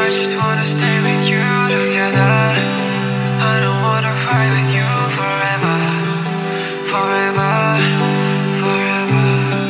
I just wanna stay with you together. I don't wanna fight with you forever, forever, forever.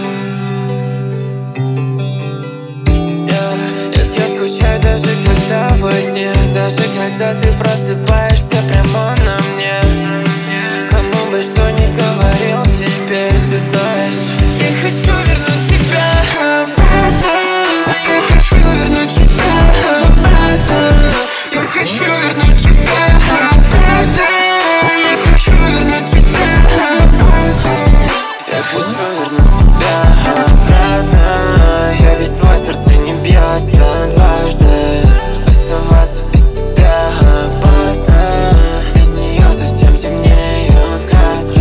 Я скучаю даже когда во сне, даже когда ты просыпаешься прямо на мне. Кому бы что ни говорил, теперь ты знаешь, я хочу вернуть тебя обратно. Я хочу вернуть тебя обратно. Я хочу вернуть тебя обратно. Я хочу вернуть тебя обратно. Я хочу вернуть тебя обратно. Я ведь твое сердце не бьется дважды. Оставаться без тебя опасно. Без нее совсем темнеют краски.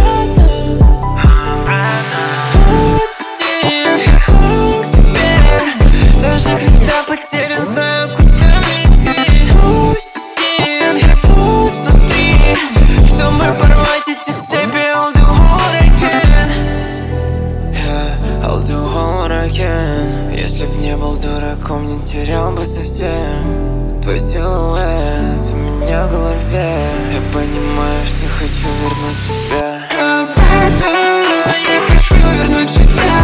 Вот один я хожу к тебе, даже когда потерян, знаю, куда идти. Пусть один я пуст внутри, чтобы порвать эти цепи. I'll do all I can. Yeah, I'll do all I can. Если б не был дураком, не терял бы совсем твой силуэт у меня в голове. Я понимаю, что хочу вернуть тебя обратно. Я хочу вернуть тебя